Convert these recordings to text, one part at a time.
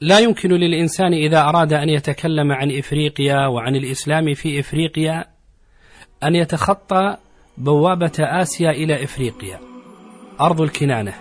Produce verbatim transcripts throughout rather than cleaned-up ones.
لا يمكن للإنسان إذا أراد أن يتكلم عن إفريقيا وعن الإسلام في إفريقيا أن يتخطى بوابة آسيا إلى إفريقيا، أرض الكنانة،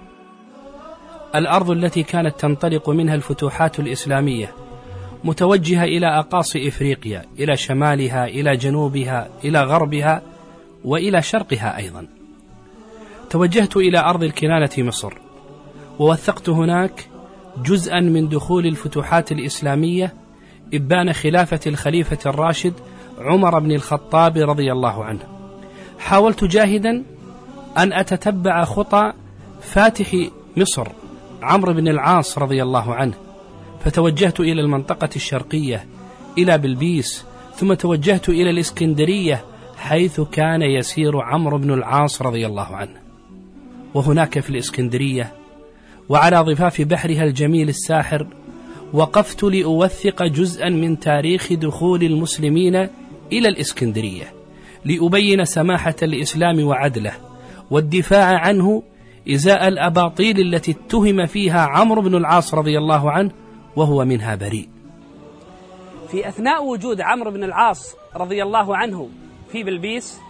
الأرض التي كانت تنطلق منها الفتوحات الإسلامية متوجهة إلى أقاصي إفريقيا، إلى شمالها، إلى جنوبها، إلى غربها، وإلى شرقها أيضا. توجهت إلى أرض الكنانة مصر، ووثقت هناك جزءا من دخول الفتوحات الإسلامية إبان خلافة الخليفة الراشد عمر بن الخطاب رضي الله عنه. حاولت جاهدا أن أتتبع خطى فاتح مصر عمرو بن العاص رضي الله عنه، فتوجهت إلى المنطقة الشرقية إلى بلبيس، ثم توجهت إلى الإسكندرية حيث كان يسير عمرو بن العاص رضي الله عنه. وهناك في الإسكندرية وعلى ضفاف بحرها الجميل الساحر وقفت لأوثق جزءا من تاريخ دخول المسلمين إلى الإسكندرية، لأبين سماحة الإسلام وعدله والدفاع عنه إزاء الأباطيل التي اتهم فيها عمرو بن العاص رضي الله عنه وهو منها بريء. في أثناء وجود عمرو بن العاص رضي الله عنه في بلبيس،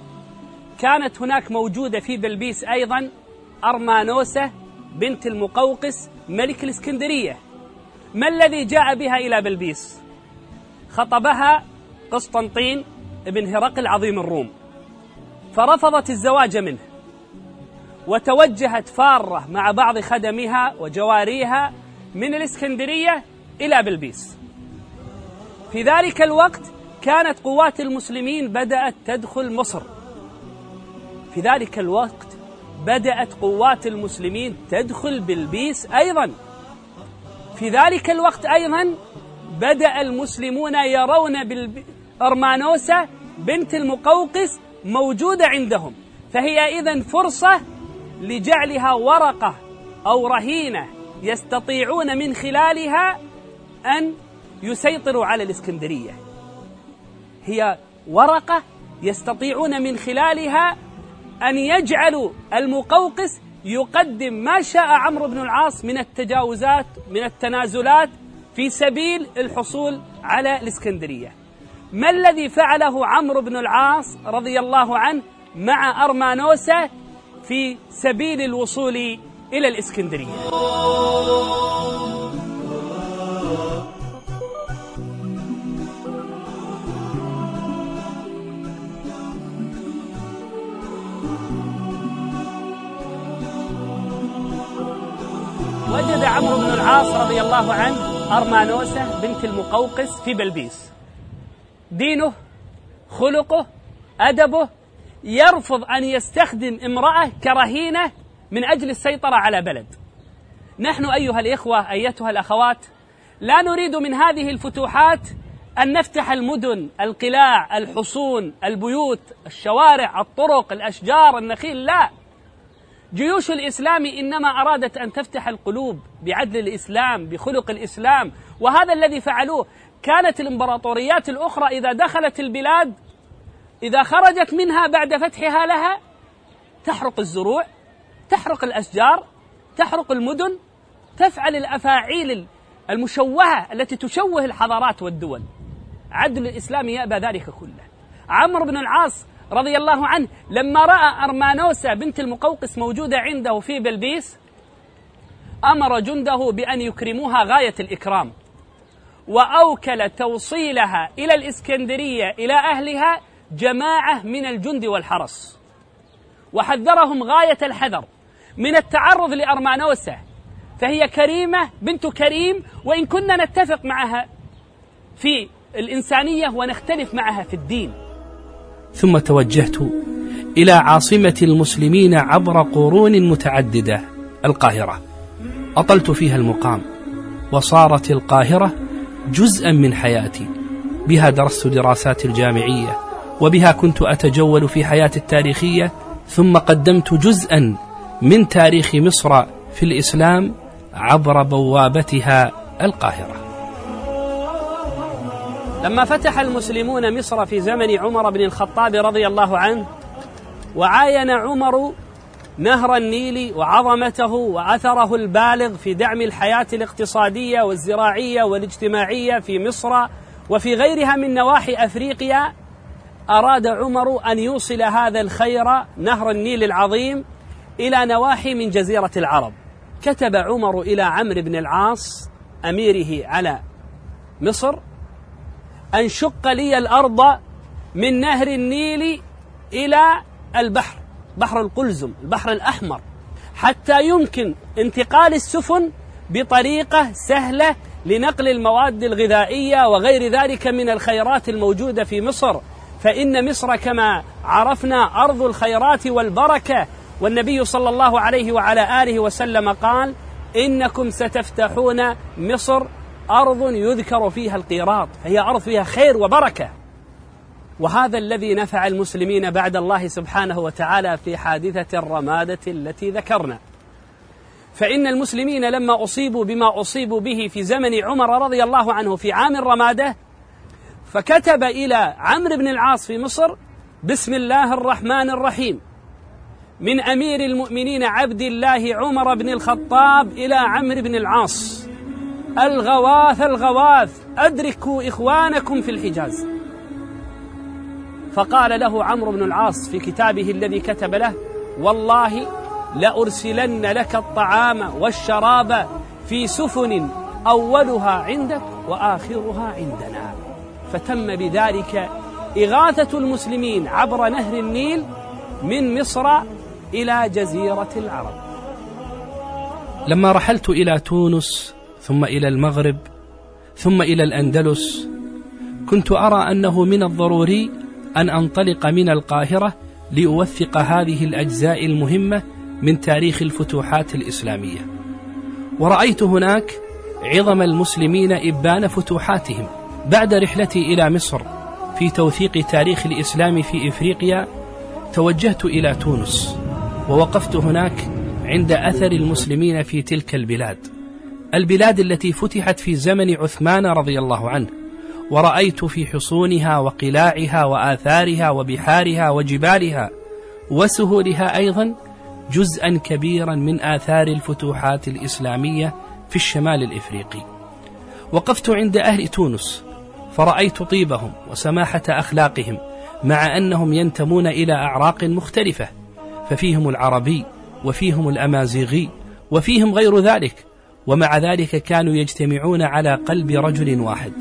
كانت هناك موجودة في بلبيس أيضا أرمانوسة بنت المقوقس ملك الإسكندرية. ما الذي جاء بها إلى بلبيس؟ خطبها قسطنطين بن هرقل عظيم الروم، فرفضت الزواج منه، وتوجهت فارة مع بعض خدمها وجواريها من الإسكندرية إلى بلبيس. في ذلك الوقت كانت قوات المسلمين بدأت تدخل مصر. في ذلك الوقت بدأت قوات المسلمين تدخل بلبيس أيضا. في ذلك الوقت أيضا بدأ المسلمون يرون أرمانوسة بنت المقوقس موجودة عندهم، فهي إذن فرصة لجعلها ورقة أو رهينة يستطيعون من خلالها أن يسيطروا على الإسكندرية. هي ورقة يستطيعون من خلالها أن يجعلوا المقوقس يقدم ما شاء عمرو بن العاص من التجاوزات من التنازلات في سبيل الحصول على الإسكندرية. ما الذي فعله عمرو بن العاص رضي الله عنه مع أرمانوسة في سبيل الوصول إلى الإسكندرية؟ وجد عمرو بن العاص رضي الله عنه أرمانوسة بنت المقوقس في بلبيس. دينه، خلقه، أدبه يرفض أن يستخدم امرأة كرهينة من أجل السيطرة على بلد. نحن أيها الإخوة أيتها الأخوات لا نريد من هذه الفتوحات أن نفتح المدن، القلاع، الحصون، البيوت، الشوارع، الطرق، الأشجار، النخيل، لا. جيوش الإسلام إنما أرادت أن تفتح القلوب بعدل الإسلام، بخلق الإسلام، وهذا الذي فعلوه. كانت الإمبراطوريات الأخرى إذا دخلت البلاد، إذا خرجت منها بعد فتحها لها، تحرق الزروع، تحرق الأشجار، تحرق المدن، تفعل الأفاعيل المشوهة التي تشوه الحضارات والدول. عدل الإسلام يأبى ذلك كله. عمرو بن العاص رضي الله عنه لما رأى أرمانوسة بنت المقوقس موجودة عنده في بلبيس، أمر جنده بأن يكرموها غاية الإكرام، وأوكل توصيلها إلى الإسكندرية إلى أهلها جماعة من الجند والحرس، وحذرهم غاية الحذر من التعرض لأرمانوسة، فهي كريمة بنت كريم، وإن كنا نتفق معها في الإنسانية ونختلف معها في الدين. ثم توجهت إلى عاصمة المسلمين عبر قرون متعددة، القاهرة. أطلت فيها المقام، وصارت القاهرة جزءا من حياتي. بها درست دراسات الجامعية، وبها كنت أتجول في حياتي التاريخية، ثم قدمت جزءا من تاريخ مصر في الإسلام عبر بوابتها القاهرة. لما فتح المسلمون مصر في زمن عمر بن الخطاب رضي الله عنه، وعاين عمر نهر النيل وعظمته وأثره البالغ في دعم الحياة الاقتصادية والزراعية والاجتماعية في مصر وفي غيرها من نواحي أفريقيا، أراد عمر أن يوصل هذا الخير نهر النيل العظيم إلى نواحي من جزيرة العرب. كتب عمر إلى عمرو بن العاص أميره على مصر أن شق لي الأرض من نهر النيل إلى البحر، بحر القلزم، البحر الأحمر، حتى يمكن انتقال السفن بطريقة سهلة لنقل المواد الغذائية وغير ذلك من الخيرات الموجودة في مصر، فإن مصر كما عرفنا أرض الخيرات والبركة، والنبي صلى الله عليه وعلى آله وسلم قال: إنكم ستفتحون مصر أرض يذكر فيها القيراط، فهي أرض فيها خير وبركة. وهذا الذي نفع المسلمين بعد الله سبحانه وتعالى في حادثة الرمادة التي ذكرنا. فإن المسلمين لما أصيبوا بما أصيبوا به في زمن عمر رضي الله عنه في عام الرمادة، فكتب إلى عمرو بن العاص في مصر: بسم الله الرحمن الرحيم، من أمير المؤمنين عبد الله عمر بن الخطاب إلى عمرو بن العاص، الغواث الغواث أدركوا إخوانكم في الحجاز. فقال له عمرو بن العاص في كتابه الذي كتب له: والله لأرسلن لك الطعام والشراب في سفن أولها عندك وآخرها عندنا. فتم بذلك إغاثة المسلمين عبر نهر النيل من مصر إلى جزيرة العرب. لما رحلت إلى تونس ثم إلى المغرب ثم إلى الأندلس، كنت أرى أنه من الضروري أن أنطلق من القاهرة لأوثق هذه الأجزاء المهمة من تاريخ الفتوحات الإسلامية. ورأيت هناك عظم المسلمين إبان فتوحاتهم. بعد رحلتي إلى مصر في توثيق تاريخ الإسلام في إفريقيا، توجهت إلى تونس ووقفت هناك عند أثر المسلمين في تلك البلاد، البلاد التي فتحت في زمن عثمان رضي الله عنه، ورأيت في حصونها وقلاعها وآثارها وبحارها وجبالها وسهولها أيضا جزءا كبيرا من آثار الفتوحات الإسلامية في الشمال الإفريقي. وقفت عند أهل تونس فرأيت طيبهم وسماحة أخلاقهم، مع أنهم ينتمون إلى أعراق مختلفة، ففيهم العربي وفيهم الأمازيغي وفيهم غير ذلك، ومع ذلك كانوا يجتمعون على قلب رجل واحد.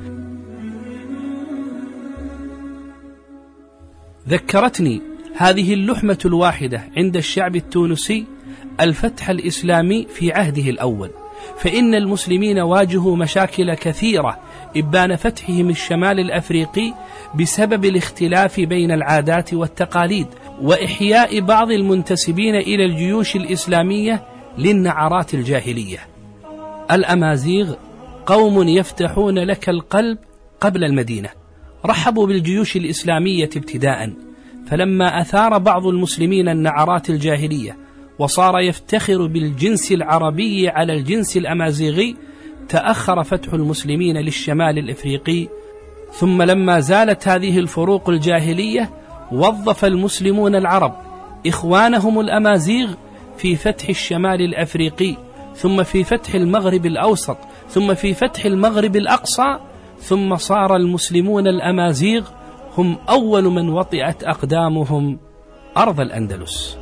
ذكرتني هذه اللحمة الواحدة عند الشعب التونسي الفتح الإسلامي في عهده الأول، فإن المسلمين واجهوا مشاكل كثيرة إبان فتحهم الشمال الأفريقي بسبب الاختلاف بين العادات والتقاليد وإحياء بعض المنتسبين إلى الجيوش الإسلامية للنعرات الجاهلية. الأمازيغ قوم يفتحون لك القلب قبل المدينة، رحبوا بالجيوش الإسلامية ابتداء، فلما أثار بعض المسلمين النعرات الجاهلية وصار يفتخر بالجنس العربي على الجنس الأمازيغي، تأخر فتح المسلمين للشمال الإفريقي. ثم لما زالت هذه الفروق الجاهلية، وظف المسلمون العرب إخوانهم الأمازيغ في فتح الشمال الأفريقي، ثم في فتح المغرب الأوسط، ثم في فتح المغرب الأقصى، ثم صار المسلمون الأمازيغ هم أول من وطئت أقدامهم أرض الأندلس.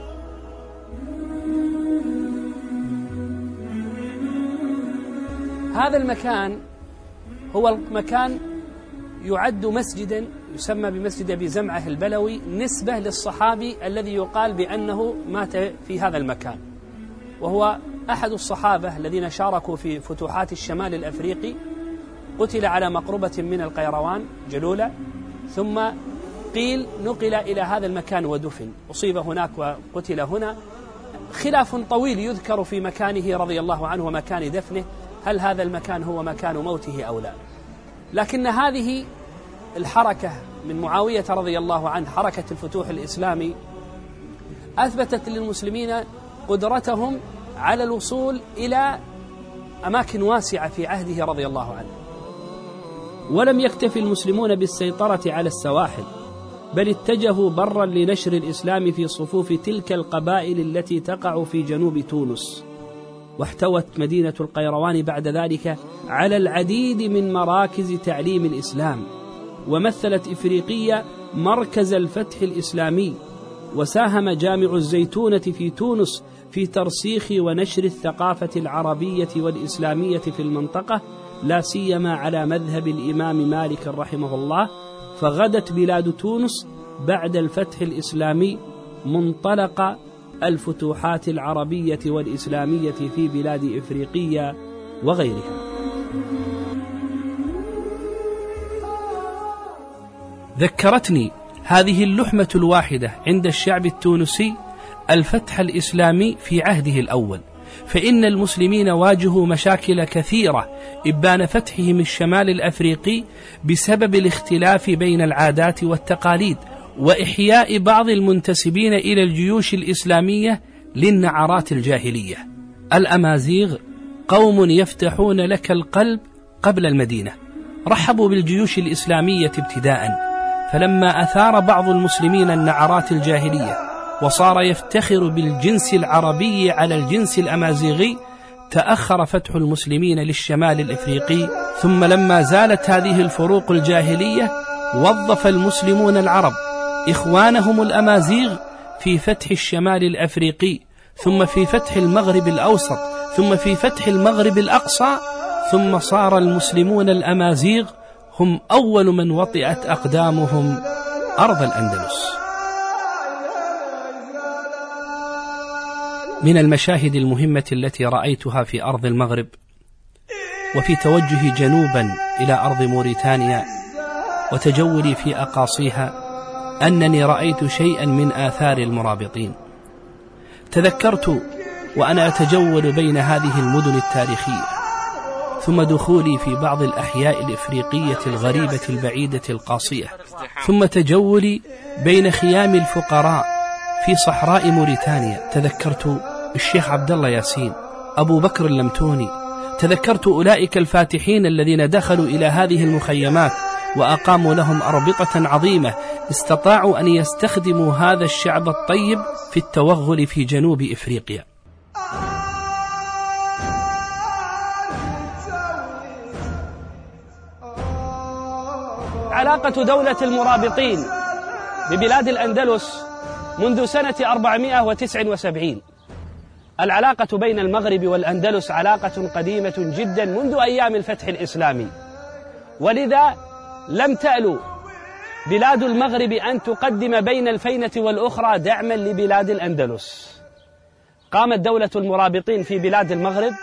هذا المكان هو المكان يعد مسجدا يسمى بمسجد أبي زمعة البلوي، نسبة للصحابي الذي يقال بأنه مات في هذا المكان، وهو أحد الصحابة الذين شاركوا في فتوحات الشمال الأفريقي. قتل على مقربة من القيروان جلولة، ثم قيل نقل إلى هذا المكان ودفن، أصيب هناك وقتل هنا. خلاف طويل يذكر في مكانه رضي الله عنه ومكان دفنه، هل هذا المكان هو مكان موته أو لا. لكن هذه الحركة من معاوية رضي الله عنه، حركة الفتوح الإسلامي، أثبتت للمسلمين قدرتهم على الوصول إلى أماكن واسعة في عهده رضي الله عنه. ولم يكتفي المسلمون بالسيطرة على السواحل، بل اتجهوا برا لنشر الإسلام في صفوف تلك القبائل التي تقع في جنوب تونس. واحتوت مدينة القيروان بعد ذلك على العديد من مراكز تعليم الإسلام، ومثلت إفريقية مركز الفتح الإسلامي. وساهم جامع الزيتونة في تونس في ترسيخ ونشر الثقافة العربية والإسلامية في المنطقة، لا سيما على مذهب الإمام مالك رحمه الله. فغدت بلاد تونس بعد الفتح الإسلامي منطلق الفتوحات العربية والإسلامية في بلاد إفريقية وغيرها. ذكرتني هذه اللحمة الواحدة عند الشعب التونسي الفتح الإسلامي في عهده الأول، فإن المسلمين واجهوا مشاكل كثيرة إبان فتحهم الشمال الأفريقي بسبب الاختلاف بين العادات والتقاليد، وإحياء بعض المنتسبين إلى الجيوش الإسلامية للنعرات الجاهلية. الأمازيغ قوم يفتحون لك القلب قبل المدينة، رحبوا بالجيوش الإسلامية ابتداء، فلما أثار بعض المسلمين النعرات الجاهلية وصار يفتخر بالجنس العربي على الجنس الأمازيغي، تأخر فتح المسلمين للشمال الإفريقي. ثم لما زالت هذه الفروق الجاهلية وظف المسلمون العرب إخوانهم الأمازيغ في فتح الشمال الأفريقي، ثم في فتح المغرب الأوسط، ثم في فتح المغرب الأقصى، ثم صار المسلمون الأمازيغ هم أول من وطئت أقدامهم أرض الأندلس. من المشاهد المهمة التي رأيتها في أرض المغرب وفي توجهي جنوبا إلى أرض موريتانيا وتجولي في أقاصيها أنني رأيت شيئا من آثار المرابطين. تذكرت وأنا أتجول بين هذه المدن التاريخية، ثم دخولي في بعض الأحياء الإفريقية الغريبة البعيدة القاصية، ثم تجولي بين خيام الفقراء في صحراء موريتانيا. تذكرت الشيخ عبد الله ياسين، أبو بكر اللمتوني، تذكرت أولئك الفاتحين الذين دخلوا إلى هذه المخيمات وأقاموا لهم أربطة عظيمة، استطاعوا أن يستخدموا هذا الشعب الطيب في التوغل في جنوب إفريقيا. علاقة دولة المرابطين ببلاد الأندلس منذ سنة أربعمائة وتسعة وسبعين. العلاقة بين المغرب والأندلس علاقة قديمة جدا منذ أيام الفتح الإسلامي، ولذا لم تألو بلاد المغرب أن تقدم بين الفينة والأخرى دعما لبلاد الأندلس. قامت دولة المرابطين في بلاد المغرب،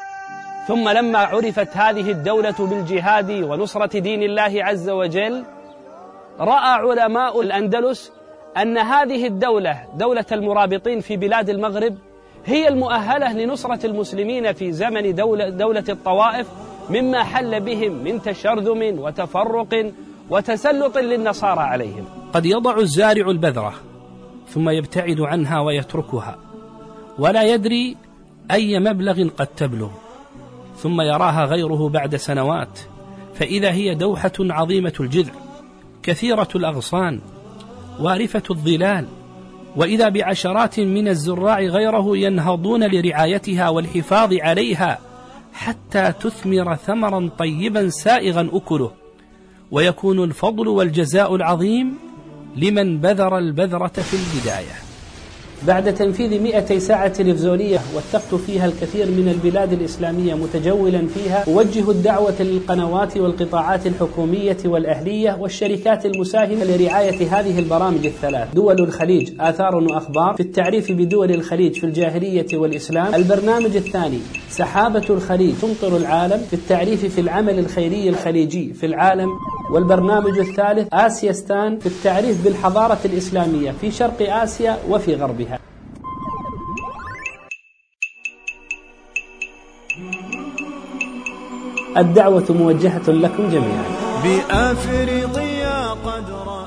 ثم لما عرفت هذه الدولة بالجهاد ونصرة دين الله عز وجل، رأى علماء الأندلس أن هذه الدولة دولة المرابطين في بلاد المغرب هي المؤهلة لنصرة المسلمين في زمن دولة, دولة الطوائف، مما حل بهم من تشرذم وتفرق وتسلط للنصارى عليهم. قد يضع الزارع البذرة ثم يبتعد عنها ويتركها ولا يدري أي مبلغ قد تبلغ، ثم يراها غيره بعد سنوات فإذا هي دوحة عظيمة الجذع كثيرة الأغصان وارفة الظلال، وإذا بعشرات من الزراع غيره ينهضون لرعايتها والحفاظ عليها حتى تثمر ثمرا طيبا سائغا أكله، ويكون الفضل والجزاء العظيم لمن بذر البذرة في البداية. بعد تنفيذ مئتي ساعة تلفزيونية وثقت فيها الكثير من البلاد الإسلامية متجولا فيها، أوجه الدعوة للقنوات والقطاعات الحكومية والأهلية والشركات المساهمة لرعاية هذه البرامج الثلاث: دول الخليج آثار وأخبار، في التعريف بدول الخليج في الجاهلية والإسلام. البرنامج الثاني سحابة الخليج تمطر العالم، في التعريف في العمل الخيري الخليجي في العالم. والبرنامج الثالث آسياستان، في التعريف بالحضارة الإسلامية في شرق آسيا وفي غربها. الدعوة موجهة لكم جميعا. بأفريقيا قد